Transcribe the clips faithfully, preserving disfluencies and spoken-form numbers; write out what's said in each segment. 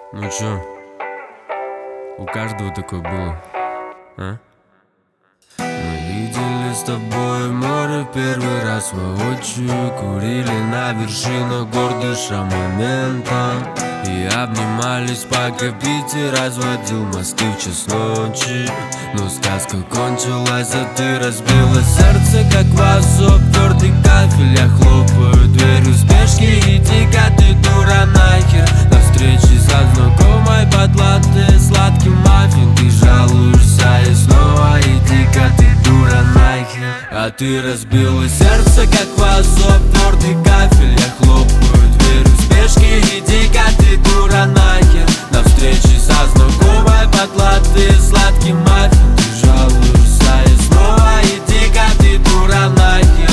Ну чё, у каждого такое было, а? Мы видели с тобой море в первый раз воочию, курили на вершинах гор, дыша моментом, и обнимались, пока Питер разводил мосты в час ночи. Но сказка кончилась, а ты разбила сердце, как вазу, твердый кафель. Я хлопаю дверью в спешке, иди-ка ты, дура, нахер. На встрече со знакомой под латте, сладкий маффин. Ты жалуешься и снова иди-ка ты, дура, нахер. А ты разбила сердце, как вазу, твердый кафель. Я хлопаю дверью в спешке, иди-ка ты, дура, нахер. На встрече со знакомой под латте, сладкий маффин. Ты жалуешься и снова иди-ка ты, дура, нахер.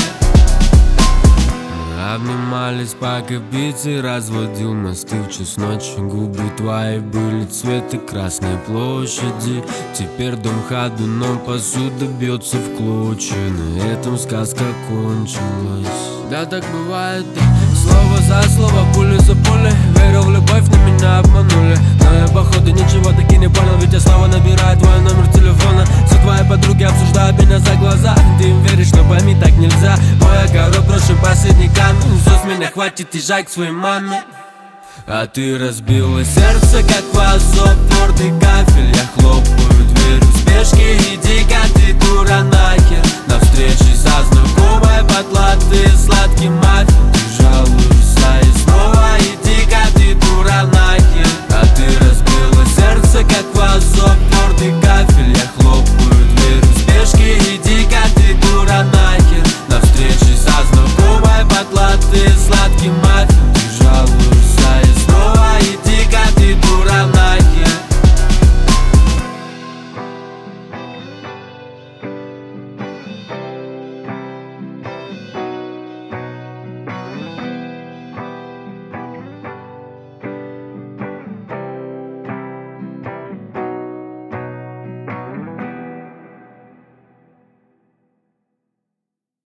Мы обнимались, пока Питер разводил мосты в час ночи. Губы твои были цвета Красной площади. Теперь дом ходуном, посуда бьется в клочья. На этом сказка кончилась. Да, так бывает, да. Слово за слово, пуля за пулей. Верил в любовь, но меня обманули. Но я походу ничего таки не понял, ведь я снова набираю твой номер телефона. Все твои подруги обсуждают меня за глаза. Ты им веришь, но пойми, так нельзя. Мой огород брошен последний камень. Все с меня хватит, езжай к своей маме. А ты разбила сердце, как вазу, твердый кафель. Я хлопаю дверью в спешке, иди-ка ты, дура, нахер. На встрече со знакомой под латте, сладкий маффин.